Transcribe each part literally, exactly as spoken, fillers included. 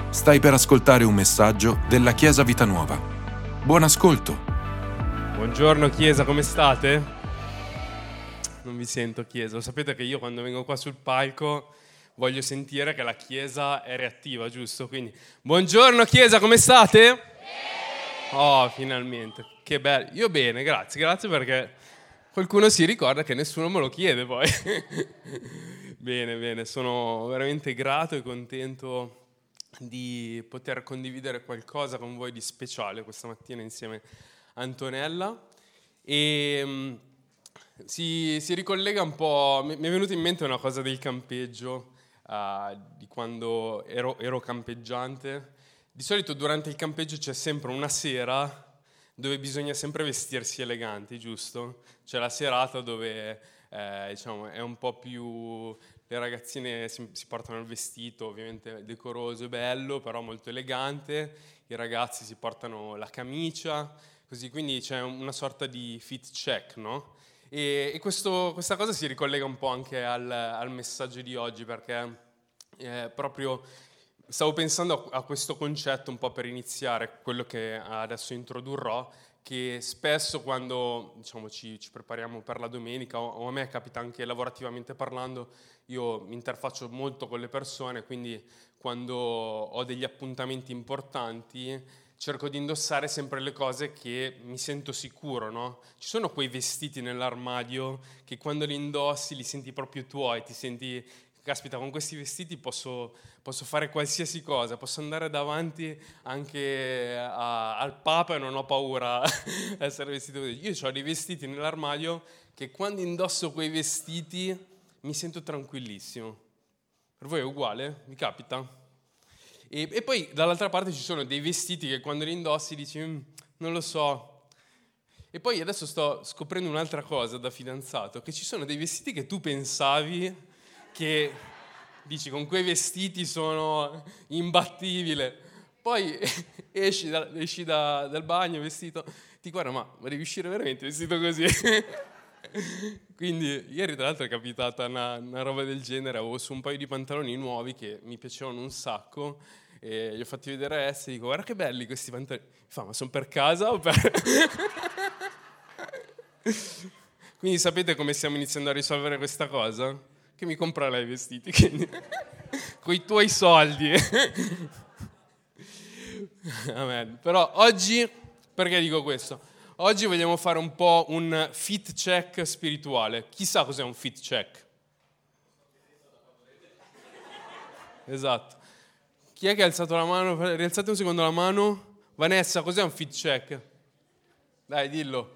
Stai per ascoltare un messaggio della Chiesa Vita Nuova. Buon ascolto. Buongiorno Chiesa, come state? Non vi sento Chiesa, lo sapete che io quando vengo qua sul palco voglio sentire che la Chiesa è reattiva, giusto? Quindi, buongiorno Chiesa, come state? Oh, finalmente, che bello. Io bene, grazie, grazie perché qualcuno si ricorda che nessuno me lo chiede poi. Bene, bene, sono veramente grato e contento di poter condividere qualcosa con voi di speciale questa mattina insieme a Antonella. E um, si, si ricollega un po', mi è venuta in mente una cosa del campeggio, uh, di quando ero, ero campeggiante. Di solito durante il campeggio c'è sempre una sera dove bisogna sempre vestirsi eleganti, giusto? C'è la serata dove eh, diciamo, è un po' più... Le ragazzine si, si portano il vestito ovviamente decoroso e bello, però molto elegante. I ragazzi si portano la camicia, così, quindi c'è una sorta di fit check, no? E, e questo, questa cosa si ricollega un po' anche al, al messaggio di oggi, perché eh, proprio stavo pensando a, a questo concetto un po' per iniziare, quello che adesso introdurrò, che spesso quando diciamo, ci, ci prepariamo per la domenica, o, o a me capita anche lavorativamente parlando, io mi interfaccio molto con le persone, quindi quando ho degli appuntamenti importanti cerco di indossare sempre le cose che mi sento sicuro, no? Ci sono quei vestiti nell'armadio che quando li indossi li senti proprio tuoi, ti senti, caspita, con questi vestiti posso, posso fare qualsiasi cosa, posso andare davanti anche a, al Papa e non ho paura di essere vestito così. Io ho dei vestiti nell'armadio che quando indosso quei vestiti mi sento tranquillissimo. Per voi è uguale? Vi capita? E, e poi dall'altra parte ci sono dei vestiti che quando li indossi dici mm, non lo so. E poi adesso sto scoprendo un'altra cosa da fidanzato, che ci sono dei vestiti che tu pensavi che dici con quei vestiti sono imbattibile. Poi esci, da, esci da, dal bagno vestito, ti guarda, ma, ma devi uscire veramente vestito così? Quindi ieri tra l'altro è capitata una, una roba del genere, avevo su un paio di pantaloni nuovi che mi piacevano un sacco e gli ho fatti vedere essi e dico guarda che belli questi pantaloni. Mi fa, ma sono per casa o per... Quindi sapete come stiamo iniziando a risolvere questa cosa? Che mi compra lei i vestiti, quindi con i tuoi soldi. Amen. Però oggi, perché dico questo? Oggi vogliamo fare un po' un fit check spirituale. Chi sa cos'è un fit check? Esatto. Chi è che ha alzato la mano? Rialzate un secondo la mano. Vanessa, cos'è un fit check? Dai, dillo.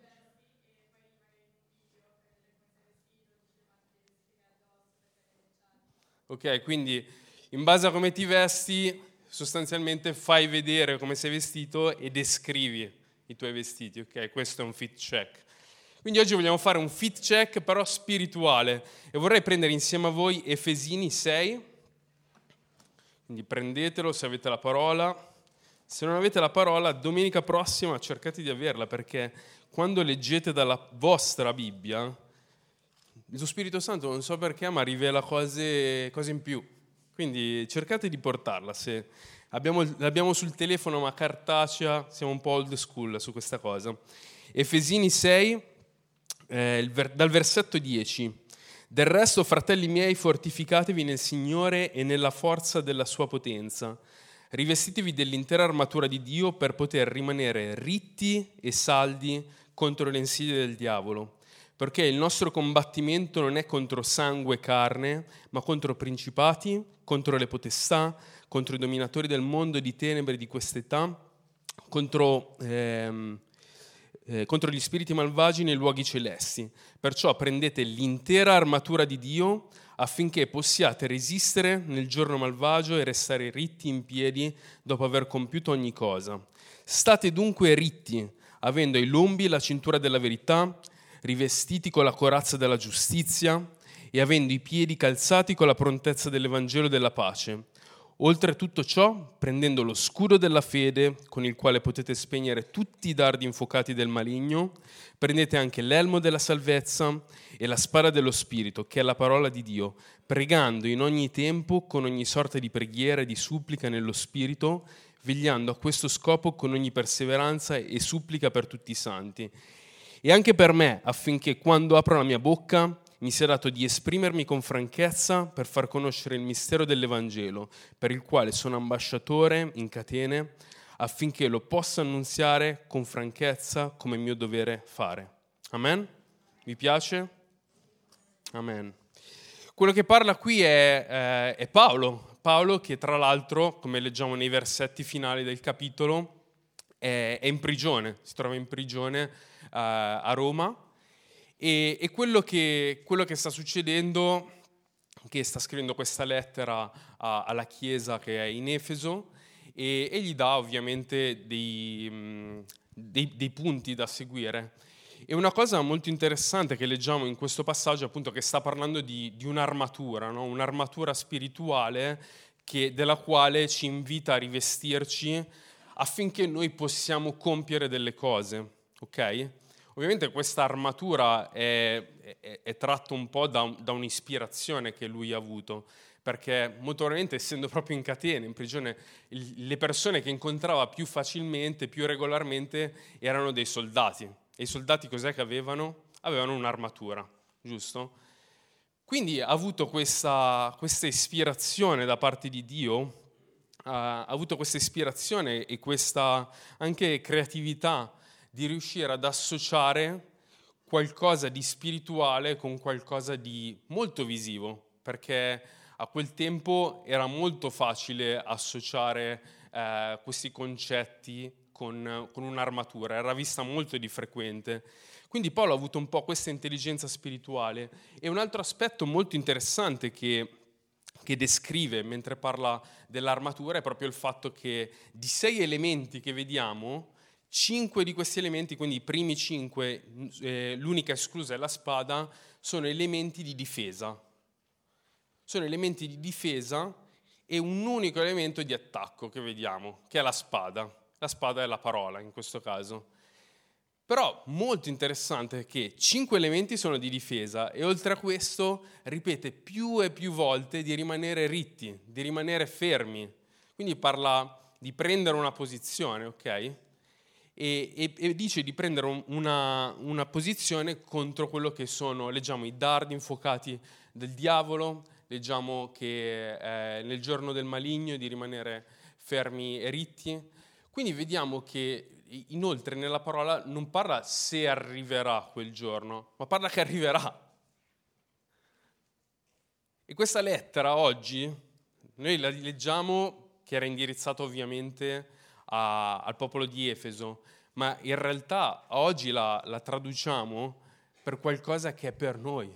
Ok, quindi in base a come ti vesti, sostanzialmente fai vedere come sei vestito e descrivi i tuoi vestiti, ok? Questo è un fit check. Quindi oggi vogliamo fare un fit check però spirituale e vorrei prendere insieme a voi Efesini sei, quindi prendetelo se avete la parola. Se non avete la parola, domenica prossima cercate di averla, perché quando leggete dalla vostra Bibbia, lo Spirito Santo non so perché ma rivela cose, cose in più, quindi cercate di portarla. Se Abbiamo, l'abbiamo sul telefono ma cartacea, siamo un po' old school su questa cosa. Efesini sei, eh, il ver- dal versetto dieci. Del resto, fratelli miei, fortificatevi nel Signore e nella forza della sua potenza. Rivestitevi dell'intera armatura di Dio per poter rimanere ritti e saldi contro le insidie del diavolo. Perché il nostro combattimento non è contro sangue e carne, ma contro principati, contro le potestà, contro i dominatori del mondo di tenebre di quest'età, contro, ehm, eh, contro gli spiriti malvagi nei luoghi celesti. Perciò prendete l'intera armatura di Dio affinché possiate resistere nel giorno malvagio e restare ritti in piedi dopo aver compiuto ogni cosa. State dunque ritti, avendo ai lombi la cintura della verità, rivestiti con la corazza della giustizia e avendo i piedi calzati con la prontezza dell'Evangelo della pace. Oltre a tutto ciò, prendendo lo scudo della fede, con il quale potete spegnere tutti i dardi infuocati del maligno, prendete anche l'elmo della salvezza e la spada dello Spirito, che è la parola di Dio, pregando in ogni tempo con ogni sorta di preghiera e di supplica nello Spirito, vegliando a questo scopo con ogni perseveranza e supplica per tutti i santi. E anche per me, affinché quando apro la mia bocca mi sia dato di esprimermi con franchezza per far conoscere il mistero dell'Evangelo, per il quale sono ambasciatore in catene, affinché lo possa annunziare con franchezza come mio dovere fare. Amen? Vi piace? Amen. Quello che parla qui è, eh, è Paolo, Paolo che tra l'altro, come leggiamo nei versetti finali del capitolo, è, è in prigione, si trova in prigione eh, a Roma. E, e quello, che, quello che sta succedendo, che sta scrivendo questa lettera a, alla chiesa che è in Efeso, e, e gli dà ovviamente dei, mh, dei, dei punti da seguire. E una cosa molto interessante che leggiamo in questo passaggio, appunto, che sta parlando di, di un'armatura, no? Un'armatura spirituale che, della quale ci invita a rivestirci affinché noi possiamo compiere delle cose, ok? Ovviamente questa armatura è, è, è tratta un po' da, da un'ispirazione che lui ha avuto, perché molto probabilmente, essendo proprio in catene, in prigione, il, le persone che incontrava più facilmente, più regolarmente, erano dei soldati. E i soldati cos'è che avevano? Avevano un'armatura, giusto? Quindi ha avuto questa, questa ispirazione da parte di Dio, ha avuto questa ispirazione e questa anche creatività di riuscire ad associare qualcosa di spirituale con qualcosa di molto visivo, perché a quel tempo era molto facile associare eh, questi concetti con, con un'armatura, era vista molto di frequente. Quindi Paolo ha avuto un po' questa intelligenza spirituale. E un altro aspetto molto interessante che, che descrive mentre parla dell'armatura è proprio il fatto che di sei elementi che vediamo, cinque di questi elementi, quindi i primi cinque, eh, l'unica esclusa è la spada, sono elementi di difesa. Sono elementi di difesa e un unico elemento di attacco che vediamo, che è la spada. La spada è la parola in questo caso. Però molto interessante è che cinque elementi sono di difesa e oltre a questo ripete più e più volte di rimanere ritti, di rimanere fermi. Quindi parla di prendere una posizione, ok? E, e, e dice di prendere una, una posizione contro quello che sono, leggiamo, i dardi infuocati del diavolo, leggiamo che eh, nel giorno del maligno di rimanere fermi e ritti. Quindi vediamo che inoltre nella parola non parla se arriverà quel giorno, ma parla che arriverà. E questa lettera oggi, noi la leggiamo che era indirizzata ovviamente a, al popolo di Efeso, ma in realtà oggi la, la traduciamo per qualcosa che è per noi.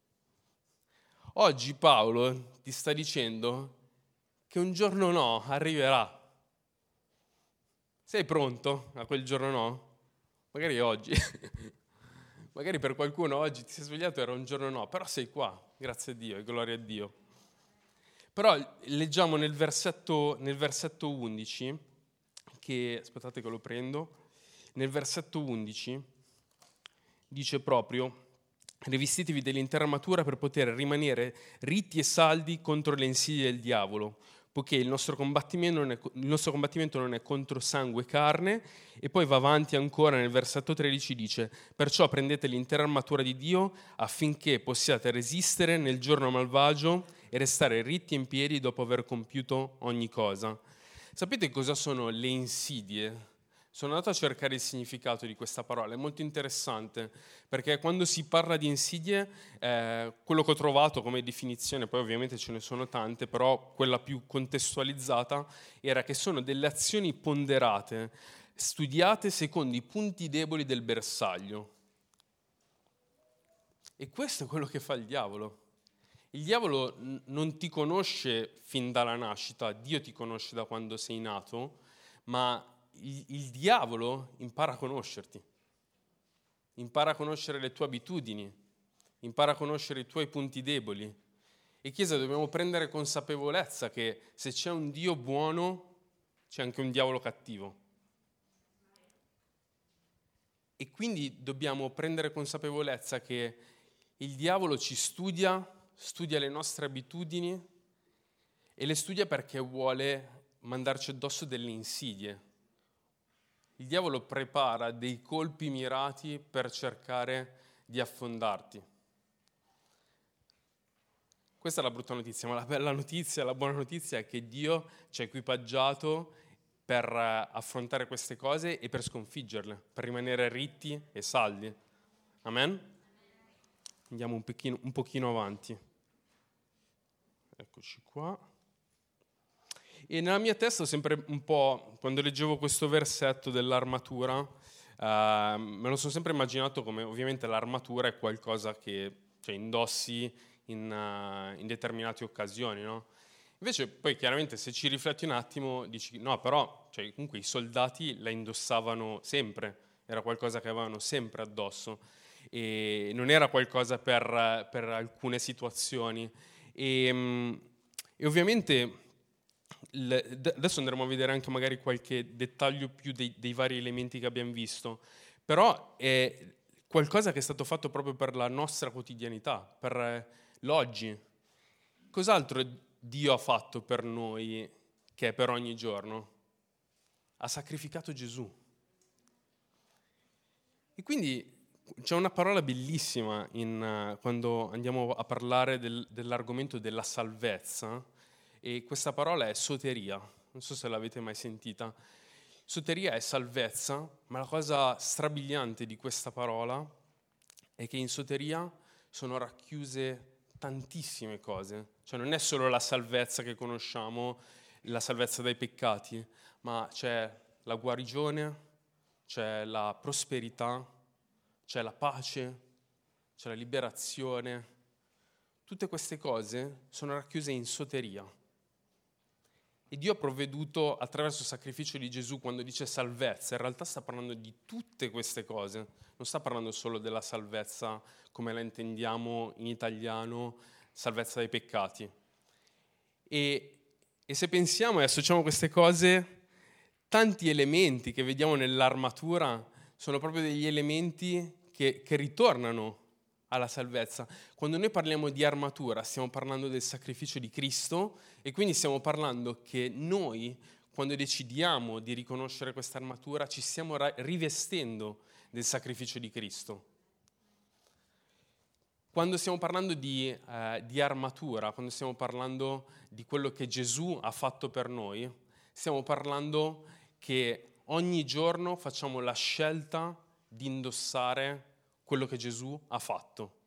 Oggi Paolo ti sta dicendo che un giorno no arriverà. Sei pronto a quel giorno no? Magari oggi. Magari per qualcuno oggi ti sei svegliato e era un giorno no, però sei qua, grazie a Dio e gloria a Dio. Però leggiamo nel versetto, nel versetto undici, che, aspettate che lo prendo, nel versetto undici dice proprio: rivestitevi dell'intera armatura per poter rimanere ritti e saldi contro le insidie del diavolo, poiché il nostro combattimento non è, il nostro combattimento non è contro sangue e carne. E poi va avanti ancora nel versetto tredici, dice: perciò prendete l'intera armatura di Dio affinché possiate resistere nel giorno malvagio e restare ritti in piedi dopo aver compiuto ogni cosa. Sapete cosa sono le insidie? Sono andato a cercare il significato di questa parola, è molto interessante, perché quando si parla di insidie, eh, quello che ho trovato come definizione, poi ovviamente ce ne sono tante, però quella più contestualizzata era che sono delle azioni ponderate, studiate secondo i punti deboli del bersaglio. E questo è quello che fa il diavolo. Il diavolo n- non ti conosce fin dalla nascita, Dio ti conosce da quando sei nato, ma Il, il diavolo impara a conoscerti, impara a conoscere le tue abitudini, impara a conoscere i tuoi punti deboli E Chiesa, dobbiamo prendere consapevolezza che se c'è un Dio buono, c'è anche un diavolo cattivo. E quindi dobbiamo prendere consapevolezza che il diavolo ci studia, studia le nostre abitudini e le studia perché vuole mandarci addosso delle insidie. Il diavolo prepara dei colpi mirati per cercare di affondarti. Questa è la brutta notizia, ma la bella notizia, la buona notizia è che Dio ci ha equipaggiato per affrontare queste cose e per sconfiggerle, per rimanere ritti e saldi. Amen? Andiamo un pochino, un pochino avanti. Eccoci qua. E nella mia testa ho sempre un po', quando leggevo questo versetto dell'armatura, eh, me lo sono sempre immaginato come ovviamente l'armatura è qualcosa che cioè, indossi in, uh, in determinate occasioni, no? Invece poi chiaramente se ci rifletti un attimo dici no, però cioè, comunque i soldati la indossavano sempre, era qualcosa che avevano sempre addosso e non era qualcosa per, per alcune situazioni. E, e ovviamente adesso andremo a vedere anche magari qualche dettaglio più dei, dei vari elementi che abbiamo visto, però è qualcosa che è stato fatto proprio per la nostra quotidianità, per l'oggi. Cos'altro Dio ha fatto per noi che è per ogni giorno? Ha sacrificato Gesù. E quindi c'è una parola bellissima in, uh, quando andiamo a parlare del, dell'argomento della salvezza, e questa parola è soteria. Non so se l'avete mai sentita. Soteria è salvezza, ma la cosa strabiliante di questa parola è che in soteria sono racchiuse tantissime cose. Cioè non è solo la salvezza che conosciamo, la salvezza dai peccati, ma c'è la guarigione, c'è la prosperità, c'è la pace, c'è la liberazione. Tutte queste cose sono racchiuse in soteria. E Dio ha provveduto attraverso il sacrificio di Gesù quando dice salvezza, in realtà sta parlando di tutte queste cose, non sta parlando solo della salvezza come la intendiamo in italiano, salvezza dai peccati. E, e se pensiamo e associamo queste cose, tanti elementi che vediamo nell'armatura sono proprio degli elementi che, che ritornano alla salvezza. Quando noi parliamo di armatura stiamo parlando del sacrificio di Cristo e quindi stiamo parlando che noi, quando decidiamo di riconoscere questa armatura, ci stiamo rivestendo del sacrificio di Cristo. Quando stiamo parlando di, eh, di armatura, quando stiamo parlando di quello che Gesù ha fatto per noi, stiamo parlando che ogni giorno facciamo la scelta di indossare quello che Gesù ha fatto.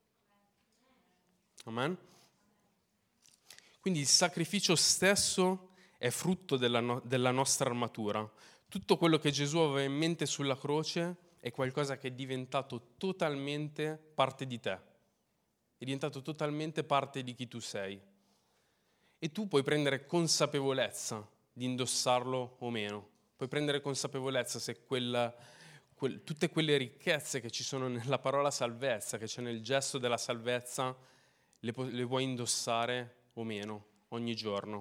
Amen? Quindi il sacrificio stesso è frutto della, no- della nostra armatura. Tutto quello che Gesù aveva in mente sulla croce è qualcosa che è diventato totalmente parte di te. È diventato totalmente parte di chi tu sei. E tu puoi prendere consapevolezza di indossarlo o meno. Puoi prendere consapevolezza se quella... Que- tutte quelle ricchezze che ci sono nella parola salvezza, che c'è nel gesto della salvezza, le, pu- le vuoi indossare o meno ogni giorno.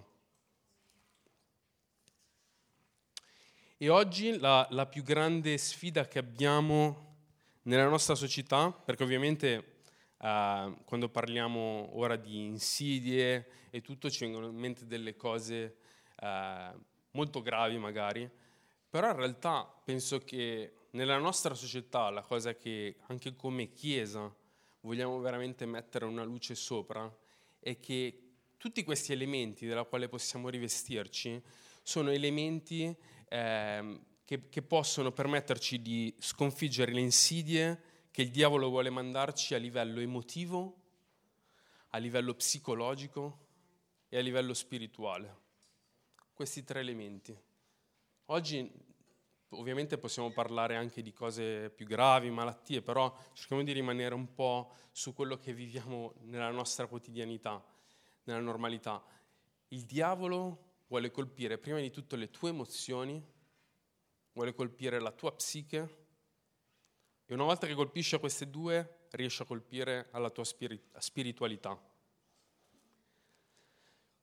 E oggi la, la più grande sfida che abbiamo nella nostra società, perché ovviamente eh, quando parliamo ora di insidie e tutto ci vengono in mente delle cose eh, molto gravi magari, però in realtà penso che nella nostra società la cosa che anche come Chiesa vogliamo veramente mettere una luce sopra è che tutti questi elementi della quale possiamo rivestirci sono elementi eh, che, che possono permetterci di sconfiggere le insidie che il diavolo vuole mandarci a livello emotivo, a livello psicologico e a livello spirituale. Questi tre elementi. Oggi ovviamente possiamo parlare anche di cose più gravi, malattie, però cerchiamo di rimanere un po' su quello che viviamo nella nostra quotidianità, nella normalità. Il diavolo vuole colpire prima di tutto le tue emozioni, vuole colpire la tua psiche e una volta che colpisce queste due riesce a colpire alla tua spiritualità.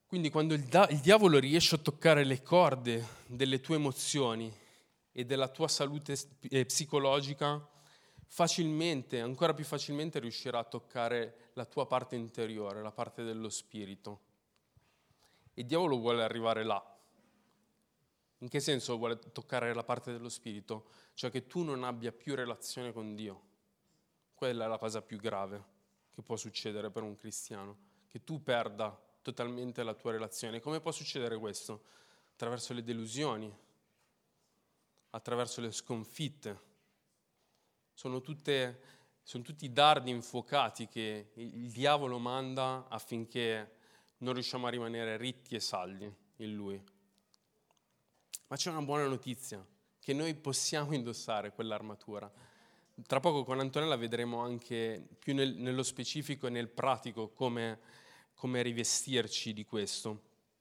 Quindi quando il, da- il diavolo riesce a toccare le corde delle tue emozioni e della tua salute eh, psicologica, facilmente, ancora più facilmente riuscirà a toccare la tua parte interiore, la parte dello spirito. E il diavolo vuole arrivare là. In che senso vuole toccare la parte dello spirito? Cioè che tu non abbia più relazione con Dio. Quella è la cosa più grave che può succedere per un cristiano, che tu perda totalmente la tua relazione. Come può succedere questo? Attraverso le delusioni, attraverso le sconfitte. Sono, tutte, sono tutti dardi infuocati che il diavolo manda affinché non riusciamo a rimanere ritti e saldi in Lui. Ma c'è una buona notizia, che noi possiamo indossare quell'armatura. Tra poco con Antonella vedremo anche più nel, nello specifico e nel pratico come, come rivestirci di questo.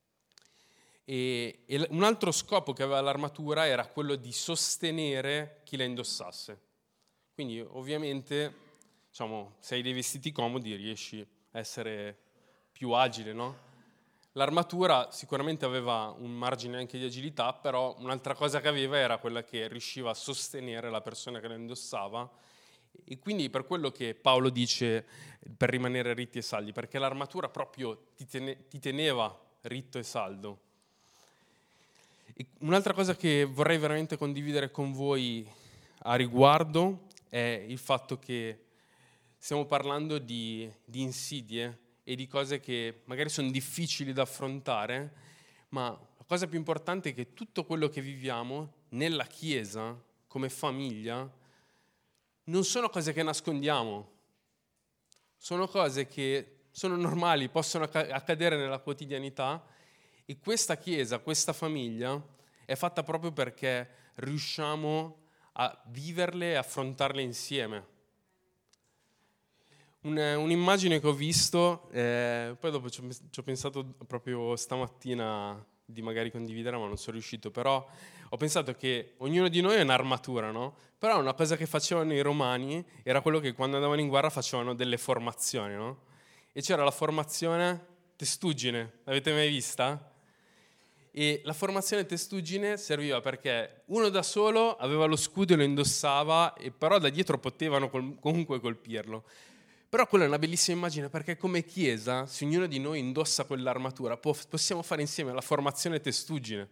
E, e un altro scopo che aveva l'armatura era quello di sostenere chi la indossasse. Quindi ovviamente, diciamo, se hai dei vestiti comodi riesci a essere più agile, no? L'armatura sicuramente aveva un margine anche di agilità, però un'altra cosa che aveva era quella che riusciva a sostenere la persona che la indossava, e quindi per quello che Paolo dice per rimanere ritti e saldi, perché l'armatura proprio ti, tene, ti teneva ritto e saldo. E un'altra cosa che vorrei veramente condividere con voi a riguardo è il fatto che stiamo parlando di, di insidie e di cose che magari sono difficili da affrontare, ma la cosa più importante è che tutto quello che viviamo nella Chiesa, come famiglia, non sono cose che nascondiamo, sono cose che sono normali, possono accadere nella quotidianità, e questa Chiesa, questa famiglia è fatta proprio perché riusciamo a viverle e affrontarle insieme. Un, un'immagine che ho visto, eh, poi dopo ci ho, ci ho pensato proprio stamattina di magari condividere, ma non sono riuscito, però ho pensato che ognuno di noi è un'armatura, no? Però una cosa che facevano i romani era quello che quando andavano in guerra facevano delle formazioni, no? E c'era la formazione testuggine, l'avete mai vista? E la formazione testuggine serviva perché uno da solo aveva lo scudo e lo indossava, e però da dietro potevano col- comunque colpirlo. Però quella è una bellissima immagine, perché come Chiesa, se ognuno di noi indossa quell'armatura, può, possiamo fare insieme la formazione testuggine.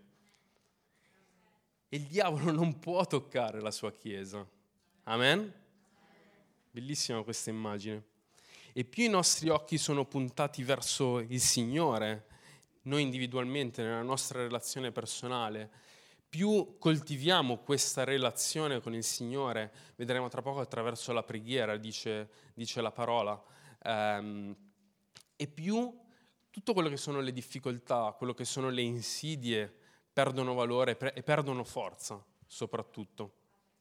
E il diavolo non può toccare la sua Chiesa. Amen? Bellissima questa immagine. E più i nostri occhi sono puntati verso il Signore, noi individualmente, nella nostra relazione personale, più coltiviamo questa relazione con il Signore, vedremo tra poco attraverso la preghiera, dice, dice la parola, ehm, e più tutto quello che sono le difficoltà, quello che sono le insidie, perdono valore e perdono forza, soprattutto.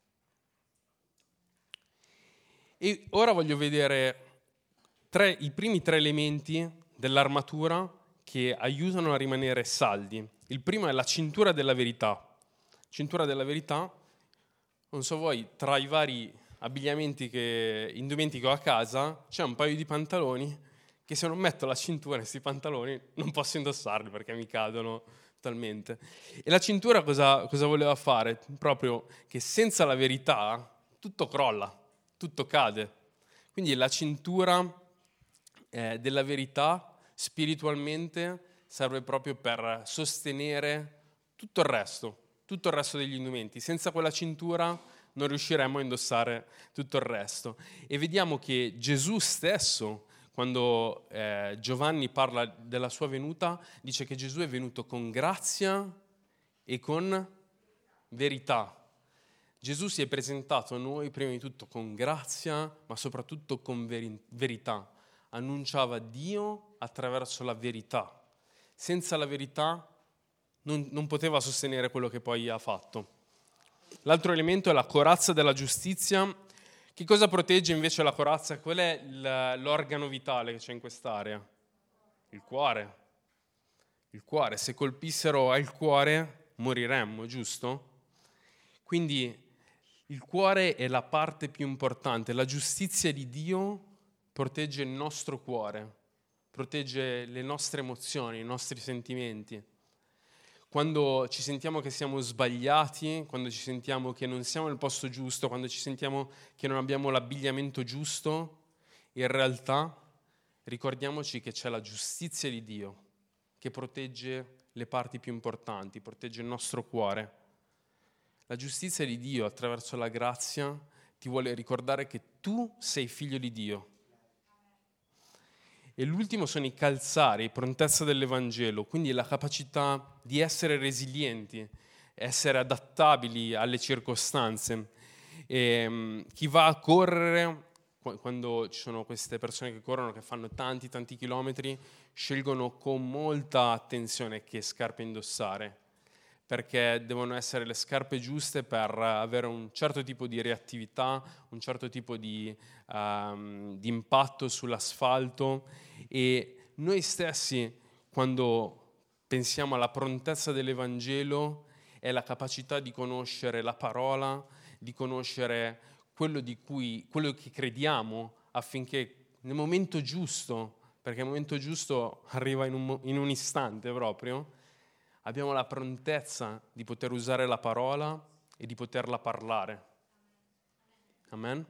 E ora voglio vedere tre, i primi tre elementi dell'armatura che aiutano a rimanere saldi. Il primo è la cintura della verità. Cintura della verità, non so voi, tra i vari abbigliamenti che indumenti che ho a casa c'è un paio di pantaloni che se non metto la cintura, questi pantaloni non posso indossarli perché mi cadono totalmente. E la cintura cosa, cosa voleva fare? Proprio che senza la verità tutto crolla, tutto cade. Quindi la cintura eh, della verità spiritualmente serve proprio per sostenere tutto il resto. tutto il resto degli indumenti. Senza quella cintura non riusciremmo a indossare tutto il resto. E vediamo che Gesù stesso, quando eh, Giovanni parla della sua venuta, dice che Gesù è venuto con grazia e con verità. Gesù si è presentato a noi prima di tutto con grazia, ma soprattutto con veri- verità. Annunciava Dio attraverso la verità. Senza la verità Non, non poteva sostenere quello che poi ha fatto. L'altro elemento è la corazza della giustizia. Che cosa protegge invece la corazza? Qual è l'organo vitale che c'è in quest'area? Il cuore. Il cuore. Se colpissero al cuore moriremmo, giusto? Quindi il cuore è la parte più importante. La giustizia di Dio protegge il nostro cuore. protegge le nostre emozioni, i nostri sentimenti. Quando ci sentiamo che siamo sbagliati, quando ci sentiamo che non siamo nel posto giusto, quando ci sentiamo che non abbiamo l'abbigliamento giusto, in realtà ricordiamoci che c'è la giustizia di Dio che protegge le parti più importanti, protegge il nostro cuore. La giustizia di Dio attraverso la grazia ti vuole ricordare che tu sei figlio di Dio. E l'ultimo sono i calzari, prontezza dell'Evangelo, quindi la capacità di essere resilienti, essere adattabili alle circostanze. E, um, chi va a correre, quando ci sono queste persone che corrono, che fanno tanti, tanti chilometri, scelgono con molta attenzione che scarpe indossare, perché devono essere le scarpe giuste per avere un certo tipo di reattività, un certo tipo di, um, di impatto sull'asfalto. E noi stessi, quando pensiamo alla prontezza dell'Evangelo, è la capacità di conoscere la parola, di conoscere quello di cui, quello che crediamo, affinché nel momento giusto, perché il momento giusto arriva in un, in un istante proprio, abbiamo la prontezza di poter usare la parola e di poterla parlare. Amen?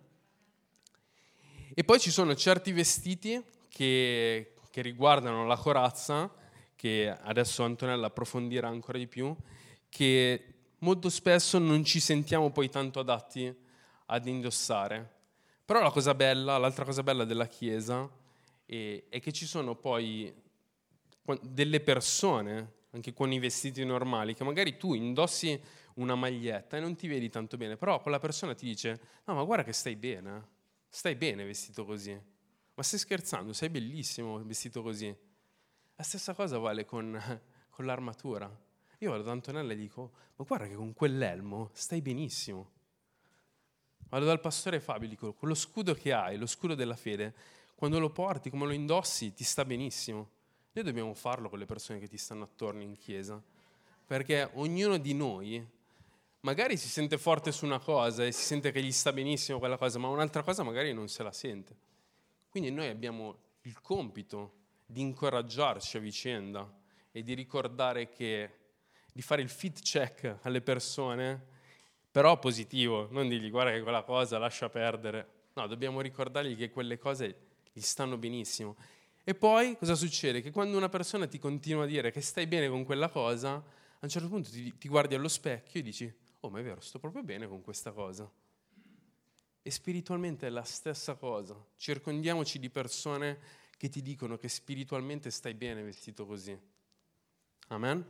E poi ci sono certi vestiti che, che riguardano la corazza, che adesso Antonella approfondirà ancora di più, che molto spesso non ci sentiamo poi tanto adatti ad indossare. Però la cosa bella, l'altra cosa bella della Chiesa è, è che ci sono poi delle persone anche con i vestiti normali, che magari tu indossi una maglietta e non ti vedi tanto bene, però quella persona ti dice: no, ma guarda che stai bene, stai bene vestito così, ma stai scherzando, sei bellissimo vestito così. La stessa cosa vale con, con l'armatura. Io vado da Antonella e dico: ma guarda che con quell'elmo stai benissimo. Vado dal pastore Fabio e dico: quello scudo che hai, lo scudo della fede, quando lo porti, come lo indossi, ti sta benissimo. Noi dobbiamo farlo con le persone che ti stanno attorno in chiesa, perché ognuno di noi magari si sente forte su una cosa e si sente che gli sta benissimo quella cosa, ma un'altra cosa magari non se la sente. Quindi noi abbiamo il compito di incoraggiarci a vicenda e di ricordare che, di fare il fit check alle persone, però positivo, non dirgli: guarda che quella cosa lascia perdere. No, dobbiamo ricordargli che quelle cose gli stanno benissimo. E poi cosa succede? Che quando una persona ti continua a dire che stai bene con quella cosa, a un certo punto ti, ti guardi allo specchio e dici: oh, ma è vero, sto proprio bene con questa cosa. E spiritualmente è la stessa cosa. Circondiamoci di persone che ti dicono che spiritualmente stai bene vestito così. Amen?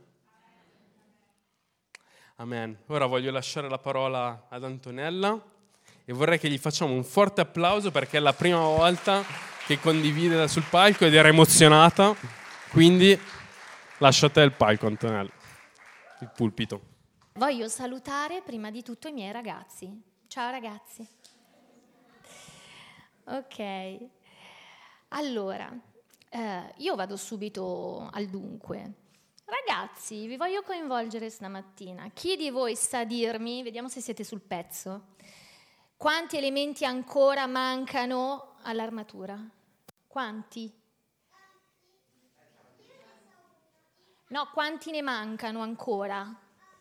Amen. Ora voglio lasciare la parola ad Antonella e vorrei che gli facciamo un forte applauso, perché è la prima volta che condivide sul palco ed era emozionata. Quindi lascio a te il palco, Antonella, il pulpito. Voglio salutare prima di tutto i miei ragazzi. Ciao ragazzi. Ok, allora, eh, io vado subito al dunque. Ragazzi, vi voglio coinvolgere stamattina. Chi di voi sa dirmi, vediamo se siete sul pezzo, quanti elementi ancora mancano all'armatura? Quanti? No, quanti ne mancano ancora?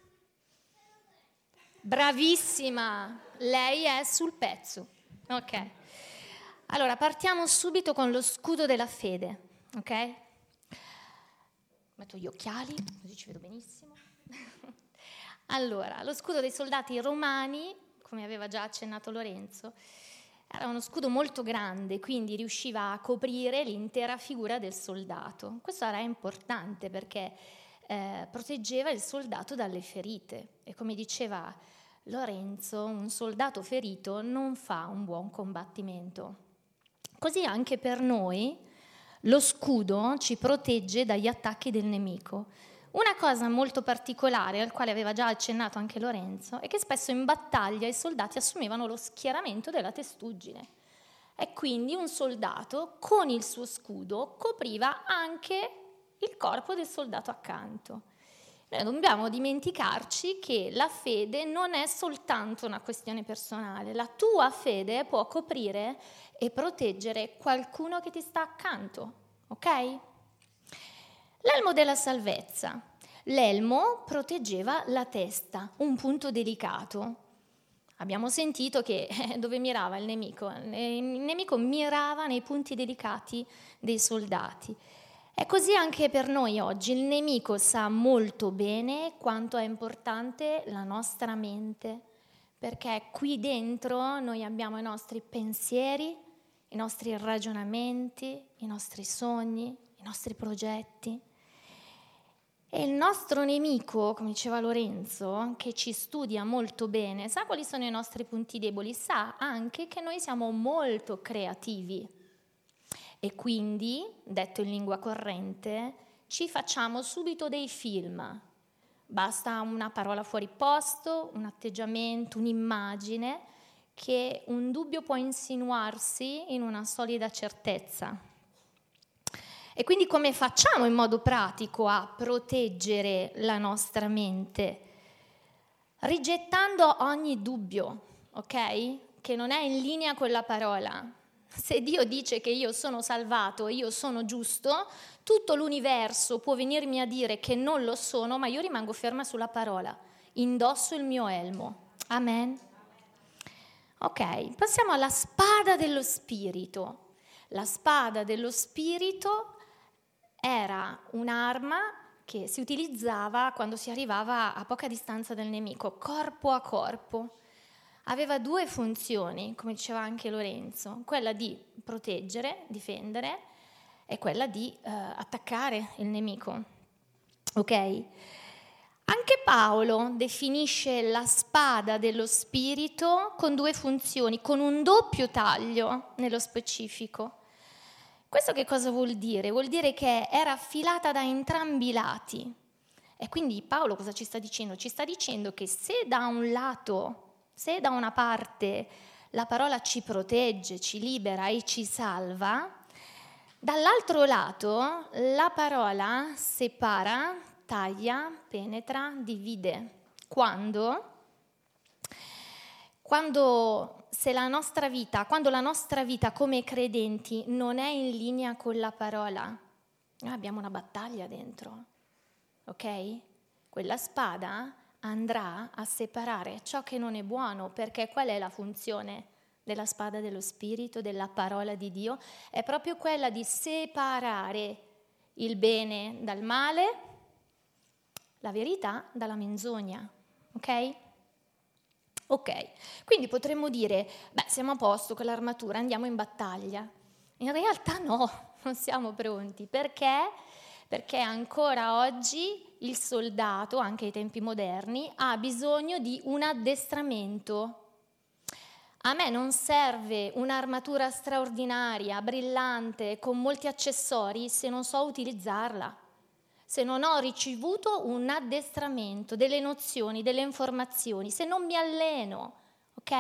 Bravissima, lei è sul pezzo. Ok. Allora, partiamo subito con lo scudo della fede, ok? Metto gli occhiali, così ci vedo benissimo. Allora, lo scudo dei soldati romani, come aveva già accennato Lorenzo, era uno scudo molto grande, quindi riusciva a coprire l'intera figura del soldato. Questo era importante perché eh, proteggeva il soldato dalle ferite. E come diceva Lorenzo, un soldato ferito non fa un buon combattimento. Così anche per noi lo scudo ci protegge dagli attacchi del nemico. Una cosa molto particolare, al quale aveva già accennato anche Lorenzo, è che spesso in battaglia i soldati assumevano lo schieramento della testuggine. E quindi un soldato con il suo scudo copriva anche il corpo del soldato accanto. Noi non dobbiamo dimenticarci che la fede non è soltanto una questione personale. La tua fede può coprire e proteggere qualcuno che ti sta accanto, ok? L'elmo della salvezza. L'elmo proteggeva la testa, un punto delicato. Abbiamo sentito che eh, dove mirava il nemico? Il nemico mirava nei punti delicati dei soldati. È così anche per noi oggi. Il nemico sa molto bene quanto è importante la nostra mente, perché qui dentro noi abbiamo i nostri pensieri, i nostri ragionamenti, i nostri sogni, i nostri progetti. E il nostro nemico, come diceva Lorenzo, che ci studia molto bene, sa quali sono i nostri punti deboli, sa anche che noi siamo molto creativi e quindi, detto in lingua corrente, ci facciamo subito dei film. Basta una parola fuori posto, un atteggiamento, un'immagine, che un dubbio può insinuarsi in una solida certezza. E quindi come facciamo in modo pratico a proteggere la nostra mente? Rigettando ogni dubbio, ok? Che non è in linea con la parola. Se Dio dice che io sono salvato e io sono giusto, tutto l'universo può venirmi a dire che non lo sono, ma io rimango ferma sulla parola. Indosso il mio elmo. Amen. Ok, passiamo alla spada dello spirito. La spada dello spirito era un'arma che si utilizzava quando si arrivava a poca distanza dal nemico, corpo a corpo. Aveva due funzioni, come diceva anche Lorenzo, quella di proteggere, difendere e quella di eh, attaccare il nemico. Ok? Anche Paolo definisce la spada dello spirito con due funzioni, con un doppio taglio nello specifico. Questo che cosa vuol dire? Vuol dire che era affilata da entrambi i lati. E quindi Paolo cosa ci sta dicendo? Ci sta dicendo che se da un lato, se da una parte la parola ci protegge, ci libera e ci salva, dall'altro lato la parola separa, taglia, penetra, divide. Quando? Quando se la nostra vita, quando la nostra vita come credenti non è in linea con la parola, noi abbiamo una battaglia dentro, ok? Quella spada andrà a separare ciò che non è buono, perché qual è la funzione della spada dello spirito, della parola di Dio? È proprio quella di separare il bene dal male, la verità dalla menzogna, ok? Ok, quindi potremmo dire, beh, siamo a posto con l'armatura, andiamo in battaglia. In realtà no, non siamo pronti. Perché? Perché ancora oggi il soldato, anche ai tempi moderni, ha bisogno di un addestramento. A me non serve un'armatura straordinaria, brillante, con molti accessori, se non so utilizzarla. Se non ho ricevuto un addestramento, delle nozioni, delle informazioni, se non mi alleno, ok?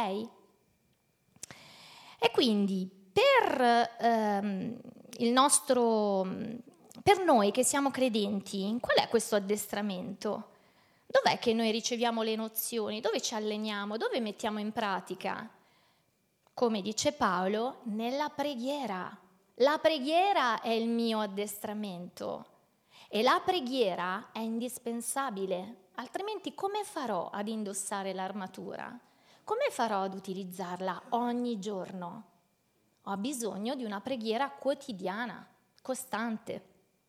E quindi per ehm, il nostro, per noi che siamo credenti, qual è questo addestramento? Dov'è che noi riceviamo le nozioni? Dove ci alleniamo? Dove mettiamo in pratica? Come dice Paolo, nella preghiera. La preghiera è il mio addestramento. E la preghiera è indispensabile, altrimenti come farò ad indossare l'armatura? Come farò ad utilizzarla ogni giorno? Ho bisogno di una preghiera quotidiana, costante.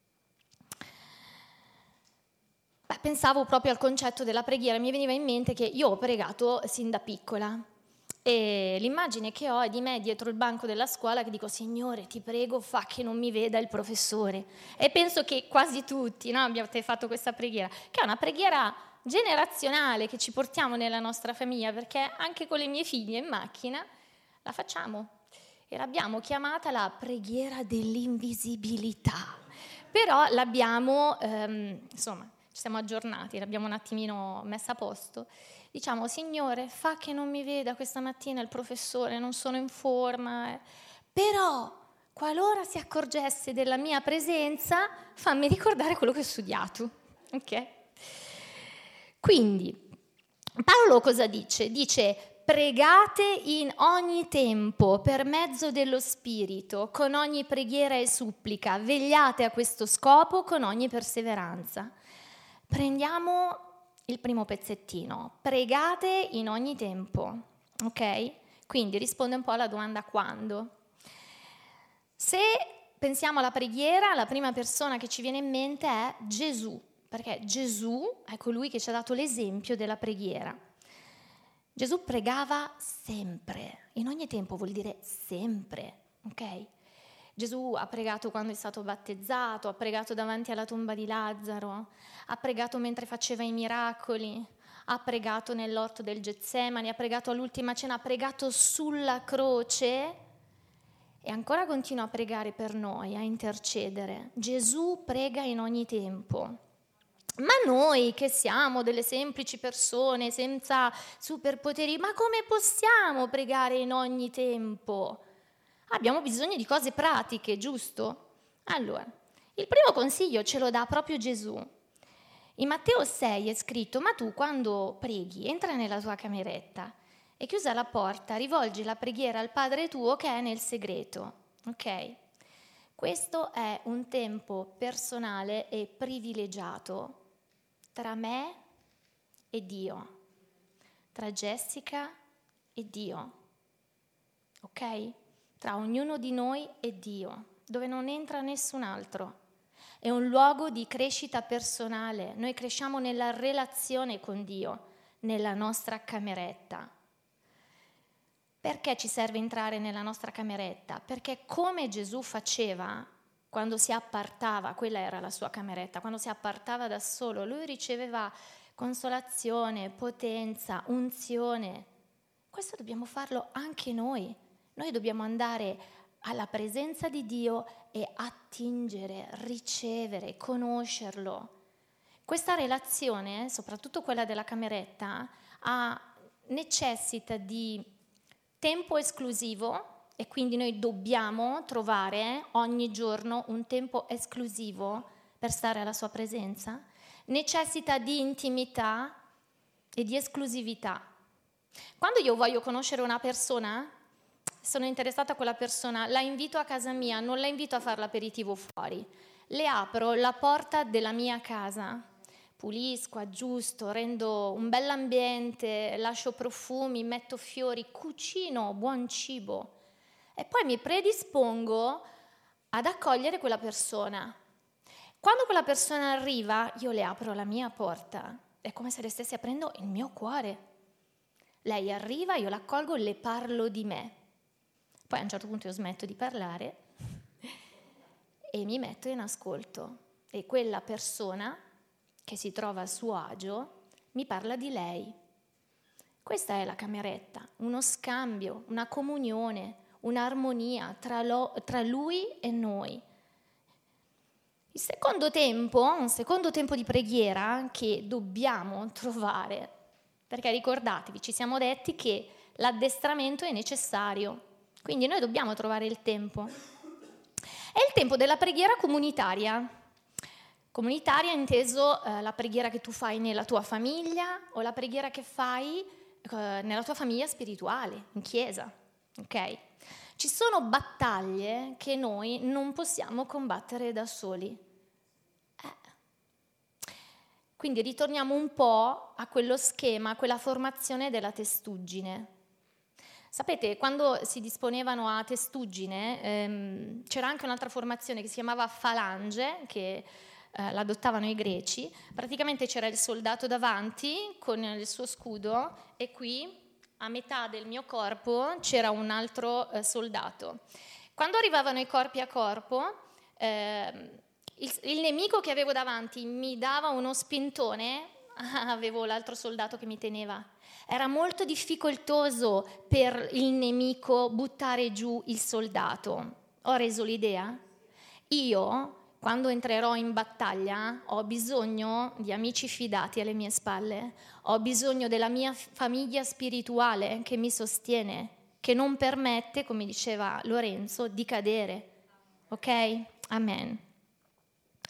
Beh, pensavo proprio al concetto della preghiera, mi veniva in mente che io ho pregato sin da piccola. E l'immagine che ho è di me dietro il banco della scuola che dico: Signore, ti prego, fa che non mi veda il professore. E penso che quasi tutti, no, abbiate fatto questa preghiera, che è una preghiera generazionale che ci portiamo nella nostra famiglia, perché anche con le mie figlie in macchina la facciamo e l'abbiamo chiamata la preghiera dell'invisibilità. Però l'abbiamo, ehm, insomma, ci siamo aggiornati, l'abbiamo un attimino messa a posto. Diciamo: Signore, fa che non mi veda questa mattina il professore, non sono in forma, eh. però qualora si accorgesse della mia presenza, fammi ricordare quello che ho studiato. Ok? Quindi, Paolo cosa dice? Dice: pregate in ogni tempo per mezzo dello Spirito, con ogni preghiera e supplica, vegliate a questo scopo con ogni perseveranza. Prendiamo il primo pezzettino, pregate in ogni tempo, ok? Quindi risponde un po' alla domanda quando. Se pensiamo alla preghiera, la prima persona che ci viene in mente è Gesù, perché Gesù è colui che ci ha dato l'esempio della preghiera. Gesù pregava sempre, in ogni tempo vuol dire sempre, ok? Gesù ha pregato quando è stato battezzato, ha pregato davanti alla tomba di Lazzaro, ha pregato mentre faceva i miracoli, ha pregato nell'orto del Getsemani, ha pregato all'ultima cena, ha pregato sulla croce e ancora continua a pregare per noi, a intercedere. Gesù prega in ogni tempo. Ma noi che siamo delle semplici persone senza superpoteri, ma come possiamo pregare in ogni tempo? Abbiamo bisogno di cose pratiche, giusto? Allora, il primo consiglio ce lo dà proprio Gesù. In Matteo sei è scritto: ma tu quando preghi entra nella tua cameretta e chiusa la porta rivolgi la preghiera al Padre tuo che è nel segreto, ok? Questo è un tempo personale e privilegiato tra me e Dio, tra Jessica e Dio, ok? Tra ognuno di noi e Dio, dove non entra nessun altro. È un luogo di crescita personale. Noi cresciamo nella relazione con Dio, nella nostra cameretta. Perché ci serve entrare nella nostra cameretta? Perché come Gesù faceva quando si appartava, quella era la sua cameretta, quando si appartava da solo, lui riceveva consolazione, potenza, unzione. Questo dobbiamo farlo anche noi. Noi dobbiamo andare alla presenza di Dio e attingere, ricevere, conoscerlo. Questa relazione, soprattutto quella della cameretta, ha, necessita di tempo esclusivo e quindi noi dobbiamo trovare ogni giorno un tempo esclusivo per stare alla sua presenza. Necessita di intimità e di esclusività. Quando io voglio conoscere una persona, sono interessata a quella persona, la invito a casa mia, non la invito a fare l'aperitivo fuori. Le apro la porta della mia casa, pulisco, aggiusto, rendo un bell'ambiente, lascio profumi, metto fiori, cucino buon cibo e poi mi predispongo ad accogliere quella persona. Quando quella persona arriva, io le apro la mia porta, è come se le stessi aprendo il mio cuore. Lei arriva, io l'accolgo, le parlo di me. Poi a un certo punto io smetto di parlare e mi metto in ascolto e quella persona che si trova a suo agio mi parla di lei. Questa è la cameretta, uno scambio, una comunione, un'armonia tra, lo, tra lui e noi. Il secondo tempo, un secondo tempo di preghiera che dobbiamo trovare, perché ricordatevi, ci siamo detti che l'addestramento è necessario. Quindi noi dobbiamo trovare il tempo. È il tempo della preghiera comunitaria. Comunitaria inteso eh, la preghiera che tu fai nella tua famiglia o la preghiera che fai eh, nella tua famiglia spirituale, in chiesa. Ok? Ci sono battaglie che noi non possiamo combattere da soli. Eh. Quindi ritorniamo un po' a quello schema, a quella formazione della testuggine. Sapete, quando si disponevano a testuggine, ehm, c'era anche un'altra formazione che si chiamava falange, che eh, l'adottavano i greci. Praticamente c'era il soldato davanti con il suo scudo e qui, a metà del mio corpo, c'era un altro eh, soldato. Quando arrivavano i corpi a corpo, eh, il, il nemico che avevo davanti mi dava uno spintone, avevo l'altro soldato che mi teneva. Era molto difficoltoso per il nemico buttare giù il soldato. Ho reso l'idea? Io, quando entrerò in battaglia, ho bisogno di amici fidati alle mie spalle, ho bisogno della mia famiglia spirituale che mi sostiene, che non permette, come diceva Lorenzo, di cadere. Ok? Amen.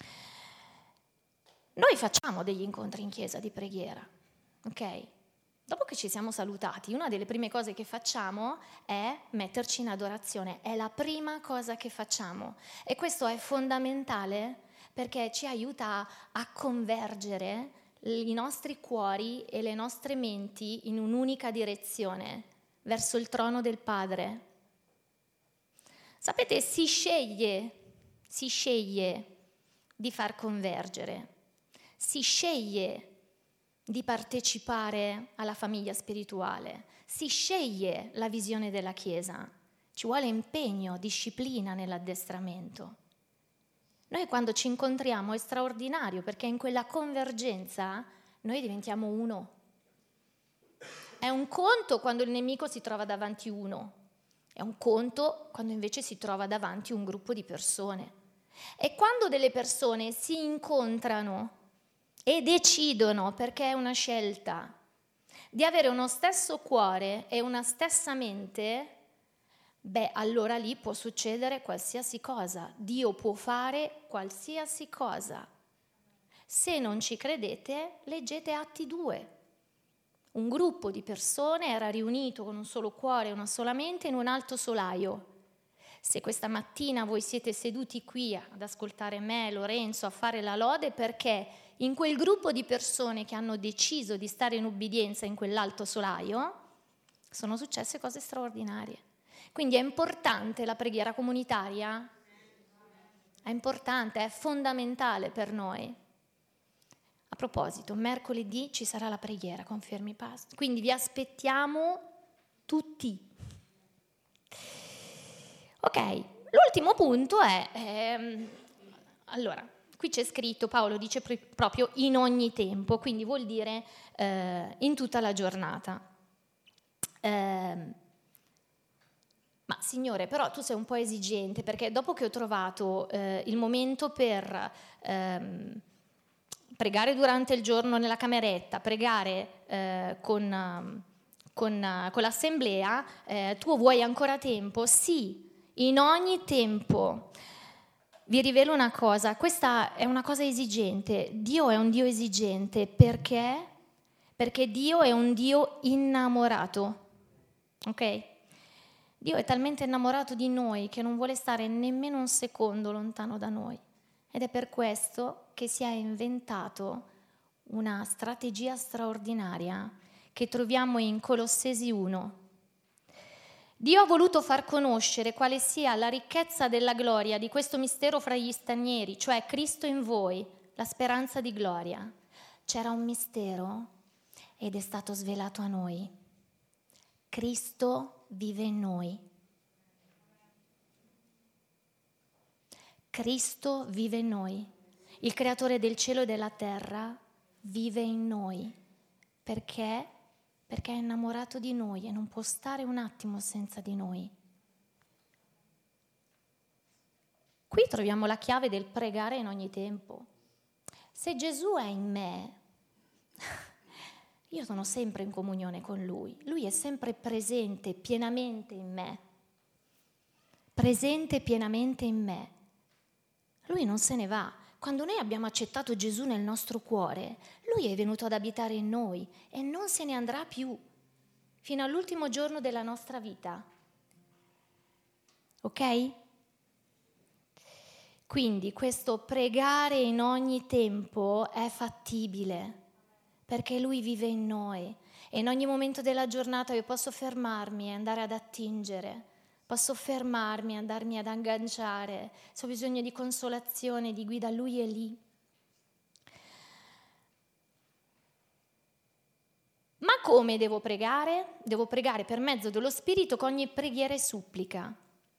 Noi facciamo degli incontri in chiesa di preghiera, ok? dopo che ci siamo salutati, una delle prime cose che facciamo è metterci in adorazione. È la prima cosa che facciamo. E questo è fondamentale perché ci aiuta a convergere i nostri cuori e le nostre menti in un'unica direzione, verso il trono del Padre. Sapete, si sceglie, si sceglie di far convergere, si sceglie di partecipare alla famiglia spirituale, si sceglie la visione della Chiesa, ci vuole impegno, disciplina nell'addestramento. Noi quando ci incontriamo è straordinario perché in quella convergenza noi diventiamo uno. È un conto quando il nemico si trova davanti uno, è un conto quando invece si trova davanti un gruppo di persone. E quando delle persone si incontrano e decidono, perché è una scelta, di avere uno stesso cuore e una stessa mente, beh, allora lì può succedere qualsiasi cosa. Dio può fare qualsiasi cosa. Se non ci credete, leggete Atti due. Un gruppo di persone era riunito con un solo cuore e una sola mente in un alto solaio. Se questa mattina voi siete seduti qui ad ascoltare me, Lorenzo, a fare la lode, perché in quel gruppo di persone che hanno deciso di stare in ubbidienza in quell'alto solaio sono successe cose straordinarie. Quindi è importante la preghiera comunitaria? È importante, è fondamentale per noi. A proposito, mercoledì ci sarà la preghiera, confermi Pastor? Quindi vi aspettiamo tutti. Ok, l'ultimo punto è, ehm, allora, qui c'è scritto, Paolo dice pr- proprio in ogni tempo, quindi vuol dire eh, in tutta la giornata. Eh, ma Signore, però tu sei un po' esigente, perché dopo che ho trovato eh, il momento per ehm, pregare durante il giorno nella cameretta, pregare eh, con, con, con l'assemblea, eh, tu vuoi ancora tempo? Sì, in ogni tempo. Vi rivelo una cosa, questa è una cosa esigente. Dio è un Dio esigente perché? Perché Dio è un Dio innamorato, ok? Dio è talmente innamorato di noi che non vuole stare nemmeno un secondo lontano da noi. Ed è per questo che si è inventato una strategia straordinaria che troviamo in Colossesi uno. Dio ha voluto far conoscere quale sia la ricchezza della gloria di questo mistero fra gli stranieri, cioè Cristo in voi, la speranza di gloria. C'era un mistero ed è stato svelato a noi. Cristo vive in noi. Cristo vive in noi. Il creatore del cielo e della terra vive in noi. Perché? Perché è innamorato di noi e non può stare un attimo senza di noi. Qui troviamo la chiave del pregare in ogni tempo. Se Gesù è in me, io sono sempre in comunione con Lui. Lui è sempre presente pienamente in me. Presente pienamente in me. Lui non se ne va. Quando noi abbiamo accettato Gesù nel nostro cuore, Lui è venuto ad abitare in noi e non se ne andrà più fino all'ultimo giorno della nostra vita. Ok? Quindi questo pregare in ogni tempo è fattibile perché Lui vive in noi e in ogni momento della giornata io posso fermarmi e andare ad attingere. Posso fermarmi, andarmi ad agganciare, se ho bisogno di consolazione, di guida, Lui è lì. Ma come devo pregare? Devo pregare per mezzo dello Spirito con ogni preghiera e supplica.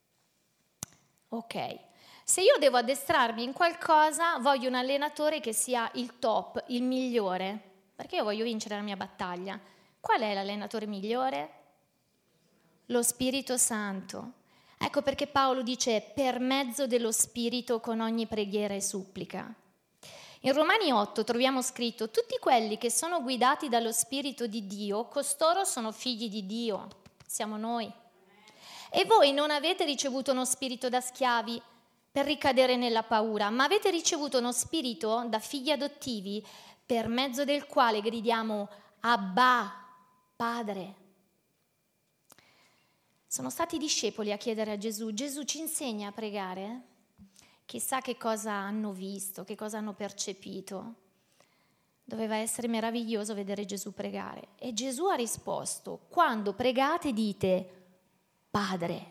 Ok, se io devo addestrarmi in qualcosa, voglio un allenatore che sia il top, il migliore, perché io voglio vincere la mia battaglia. Qual è l'allenatore migliore? Lo Spirito Santo. Ecco perché Paolo dice per mezzo dello Spirito con ogni preghiera e supplica. In Romani otto troviamo scritto tutti quelli che sono guidati dallo Spirito di Dio, costoro sono figli di Dio, siamo noi. E voi non avete ricevuto uno spirito da schiavi per ricadere nella paura, ma avete ricevuto uno spirito da figli adottivi per mezzo del quale gridiamo Abba, Padre. Sono stati i discepoli a chiedere a Gesù: Gesù, ci insegna a pregare? Chissà che cosa hanno visto, che cosa hanno percepito. Doveva essere meraviglioso vedere Gesù pregare. E Gesù ha risposto: quando pregate dite Padre.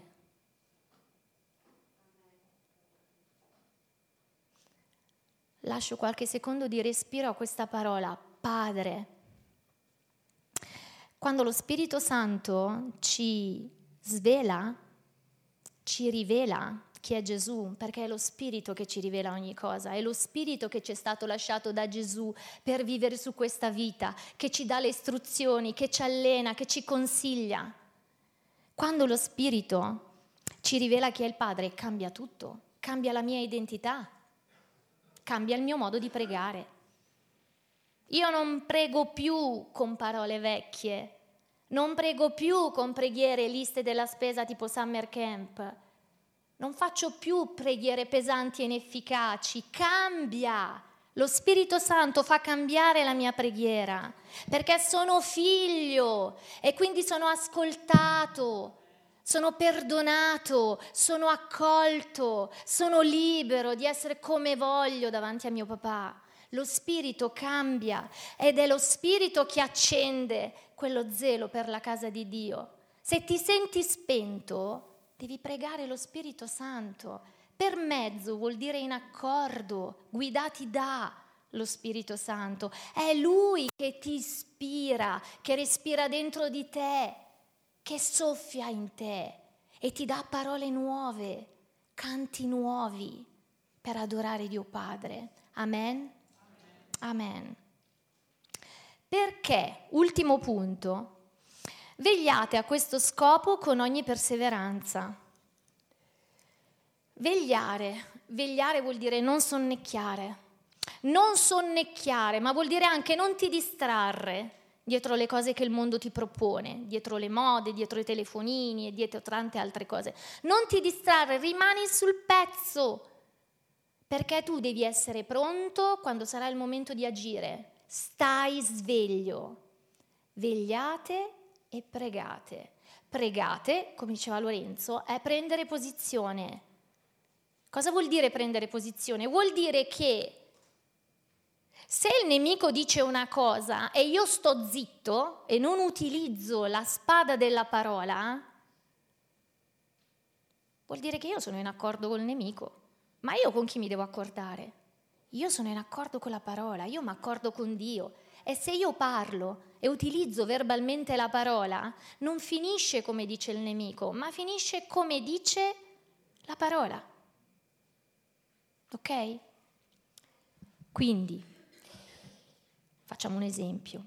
Lascio qualche secondo di respiro a questa parola, Padre. Quando lo Spirito Santo ci svela, ci rivela chi è Gesù, perché è lo Spirito che ci rivela ogni cosa, è lo Spirito che ci è stato lasciato da Gesù per vivere su questa vita, che ci dà le istruzioni, che ci allena, che ci consiglia. Quando lo Spirito ci rivela chi è il Padre, cambia tutto, cambia la mia identità, cambia il mio modo di pregare. Io non prego più con parole vecchie, non prego più con preghiere e liste della spesa tipo summer camp, non faccio più preghiere pesanti e inefficaci, cambia. Lo Spirito Santo fa cambiare la mia preghiera, perché sono figlio e quindi sono ascoltato, sono perdonato, sono accolto, sono libero di essere come voglio davanti a mio papà. Lo Spirito cambia ed è lo Spirito che accende quello zelo per la casa di Dio. Se ti senti spento, devi pregare lo Spirito Santo. Per mezzo vuol dire in accordo, guidati da lo Spirito Santo. È Lui che ti ispira, che respira dentro di te, che soffia in te e ti dà parole nuove, canti nuovi per adorare Dio Padre. Amen? Amen. Perché, ultimo punto, vegliate a questo scopo con ogni perseveranza. Vegliare, vegliare vuol dire non sonnecchiare, non sonnecchiare, ma vuol dire anche non ti distrarre dietro le cose che il mondo ti propone, dietro le mode, dietro i telefonini e dietro tante altre cose. Non ti distrarre, rimani sul pezzo, perché tu devi essere pronto quando sarà il momento di agire. Stai sveglio, vegliate e pregate. Pregate, come diceva Lorenzo, è prendere posizione. Cosa vuol dire prendere posizione? Vuol dire che se il nemico dice una cosa e io sto zitto e non utilizzo la spada della parola, vuol dire che io sono in accordo col nemico. Ma io con chi mi devo accordare? Io sono in accordo con la parola, io mi accordo con Dio. E se io parlo e utilizzo verbalmente la parola, non finisce come dice il nemico, ma finisce come dice la parola. Ok? Quindi, facciamo un esempio.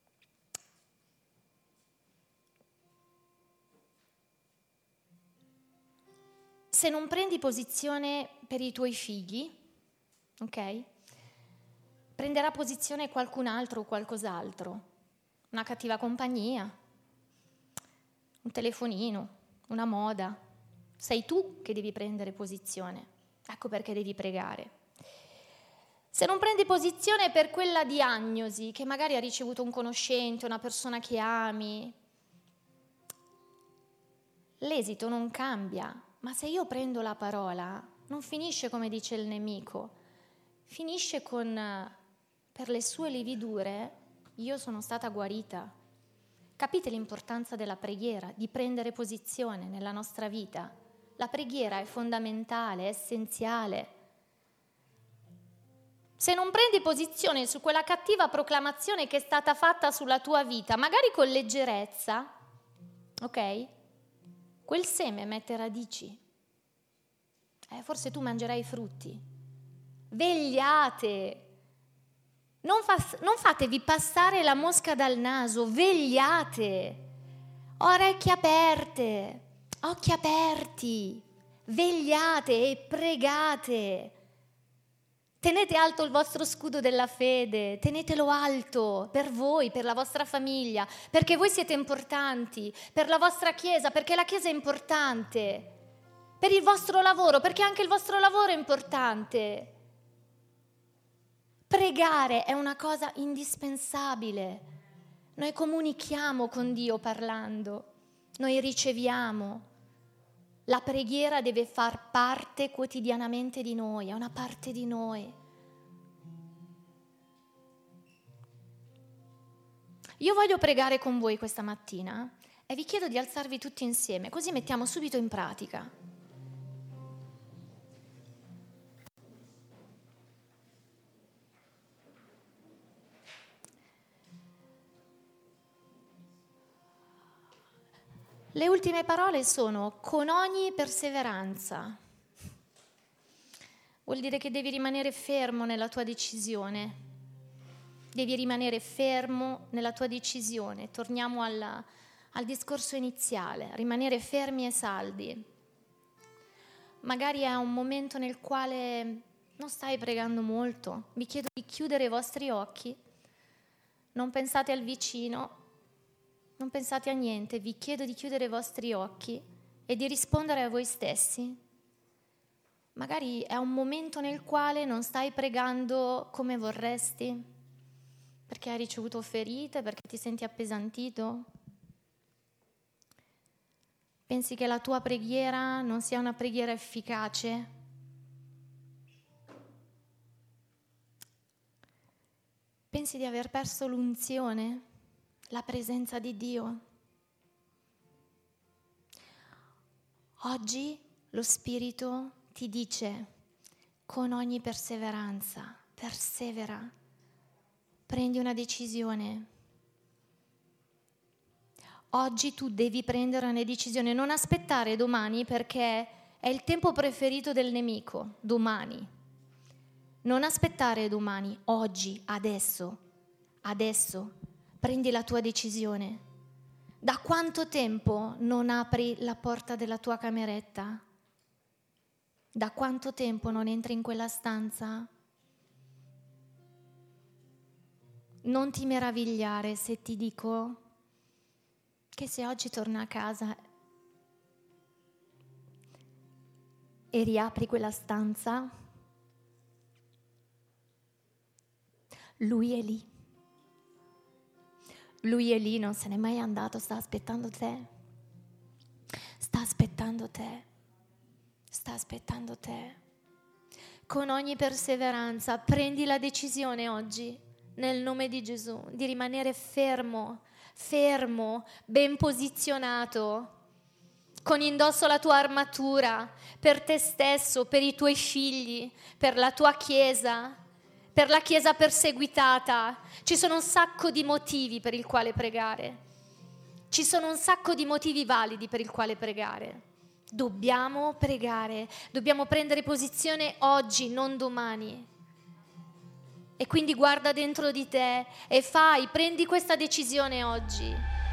Se non prendi posizione per i tuoi figli, ok? Prenderà posizione qualcun altro o qualcos'altro, una cattiva compagnia, un telefonino, una moda. Sei tu che devi prendere posizione. Ecco perché devi pregare. Se non prendi posizione per quella diagnosi che magari ha ricevuto un conoscente, una persona che ami, l'esito non cambia. Ma se io prendo la parola, non finisce come dice il nemico, finisce con, per le sue lividure, io sono stata guarita. Capite l'importanza della preghiera, di prendere posizione nella nostra vita? La preghiera è fondamentale, è essenziale. Se non prendi posizione su quella cattiva proclamazione che è stata fatta sulla tua vita, magari con leggerezza, ok? Quel seme mette radici. Eh, forse tu mangerai i frutti. Vegliate. Non, fa- non fatevi passare la mosca dal naso, vegliate. Orecchie aperte, occhi aperti. Vegliate e pregate. Tenete alto il vostro scudo della fede, tenetelo alto per voi, per la vostra famiglia, perché voi siete importanti, per la vostra chiesa, perché la chiesa è importante, per il vostro lavoro, perché anche il vostro lavoro è importante. Pregare è una cosa indispensabile. Noi comunichiamo con Dio parlando, noi riceviamo. La preghiera deve far parte quotidianamente di noi, è una parte di noi. Io voglio pregare con voi questa mattina e vi chiedo di alzarvi tutti insieme, così mettiamo subito in pratica. Le ultime parole sono con ogni perseveranza. Vuol dire che devi rimanere fermo nella tua decisione. Devi rimanere fermo nella tua decisione. Torniamo alla, al discorso iniziale, rimanere fermi e saldi. Magari è un momento nel quale non stai pregando molto. Vi chiedo di chiudere i vostri occhi. Non pensate al vicino. Non pensate a niente, vi chiedo di chiudere i vostri occhi e di rispondere a voi stessi. Magari è un momento nel quale non stai pregando come vorresti, perché hai ricevuto ferite, perché ti senti appesantito. Pensi che la tua preghiera non sia una preghiera efficace? Pensi di aver perso l'unzione? La presenza di Dio. Oggi lo Spirito ti dice con ogni perseveranza, persevera, prendi una decisione. Oggi tu devi prendere una decisione, non aspettare domani perché è il tempo preferito del nemico, domani. Non aspettare domani, oggi, adesso, adesso. Prendi la tua decisione. Da quanto tempo non apri la porta della tua cameretta? Da quanto tempo non entri in quella stanza? Non ti meravigliare se ti dico che se oggi torna a casa e riapri quella stanza, lui è lì. Lui è lì, non se n'è mai andato, sta aspettando te. Sta aspettando te. Sta aspettando te. Con ogni perseveranza prendi la decisione oggi, nel nome di Gesù, di rimanere fermo, fermo, ben posizionato, con indosso la tua armatura, per te stesso, per i tuoi figli, per la tua chiesa, per la chiesa perseguitata. Ci sono un sacco di motivi per il quale pregare. Ci sono un sacco di motivi validi per il quale pregare. Dobbiamo pregare, dobbiamo prendere posizione oggi, non domani. E quindi guarda dentro di te e fai, prendi questa decisione oggi.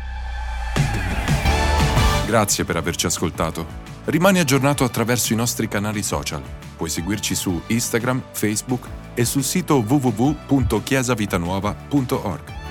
Grazie per averci ascoltato. Rimani aggiornato attraverso i nostri canali social. Puoi seguirci su Instagram, Facebook e sul sito w w w punto chiesa vitanuova punto org.